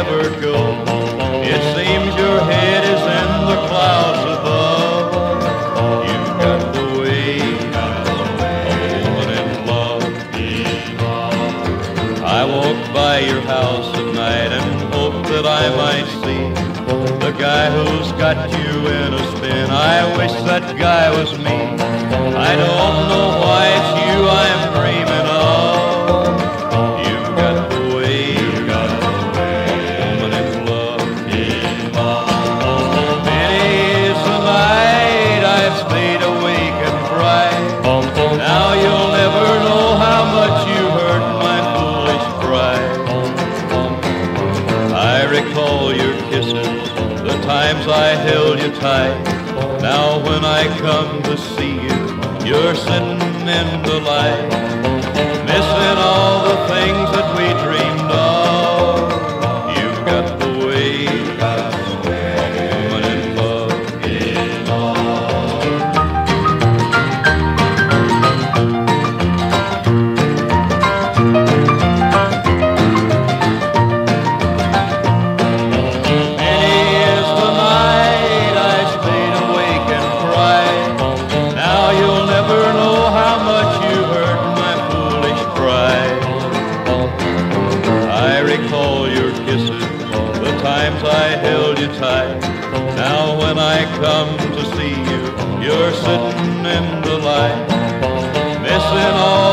never go. It seems your head is in the clouds above. You've got the way a woman in love. I walk by your house at night and hope that I might see the guy who's got you in a spin. I wish that guy was me. I don't know why it's you I'm dreaming of. You've got the way a woman in love. Many is the night I've stayed awake and cried. Now you'll never know how much you hurt my foolish pride. I recall your kisses, the times I held you tight. Now when I come to see you, you're sitting in the light, missing all the things that we dreamed of. You've got the way a woman in love. Recall your kisses, the times I held you tight. Now when I come to see you, you're sitting in the light, missing all